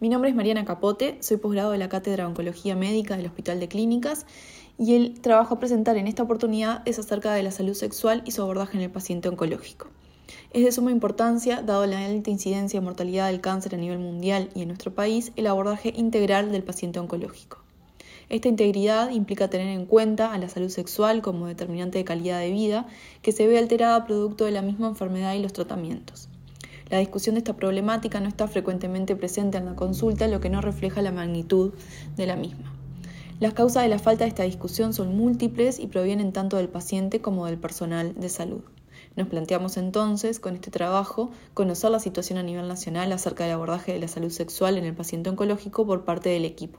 Mi nombre es Mariana Capote, soy posgrado de la Cátedra de Oncología Médica del Hospital de Clínicas y el trabajo a presentar en esta oportunidad es acerca de la salud sexual y su abordaje en el paciente oncológico. Es de suma importancia, dado la alta incidencia y mortalidad del cáncer a nivel mundial y en nuestro país, el abordaje integral del paciente oncológico. Esta integridad implica tener en cuenta a la salud sexual como determinante de calidad de vida que se ve alterada producto de la misma enfermedad y los tratamientos. La discusión de esta problemática no está frecuentemente presente en la consulta, lo que no refleja la magnitud de la misma. Las causas de la falta de esta discusión son múltiples y provienen tanto del paciente como del personal de salud. Nos planteamos entonces, con este trabajo, conocer la situación a nivel nacional acerca del abordaje de la salud sexual en el paciente oncológico por parte del equipo.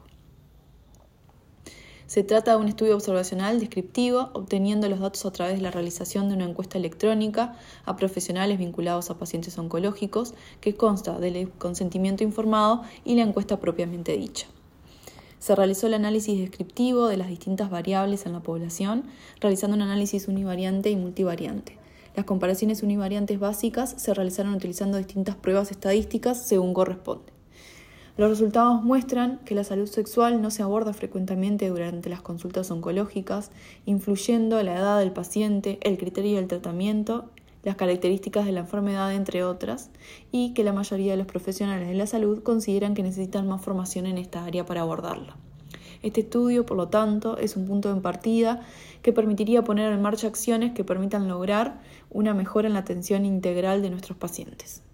Se trata de un estudio observacional descriptivo, obteniendo los datos a través de la realización de una encuesta electrónica a profesionales vinculados a pacientes oncológicos, que consta del consentimiento informado y la encuesta propiamente dicha. Se realizó el análisis descriptivo de las distintas variables en la población, realizando un análisis univariante y multivariante. Las comparaciones univariantes básicas se realizaron utilizando distintas pruebas estadísticas según corresponde. Los resultados muestran que la salud sexual no se aborda frecuentemente durante las consultas oncológicas, influyendo la edad del paciente, el criterio del tratamiento, las características de la enfermedad, entre otras, y que la mayoría de los profesionales de la salud consideran que necesitan más formación en esta área para abordarla. Este estudio, por lo tanto, es un punto de partida que permitiría poner en marcha acciones que permitan lograr una mejora en la atención integral de nuestros pacientes.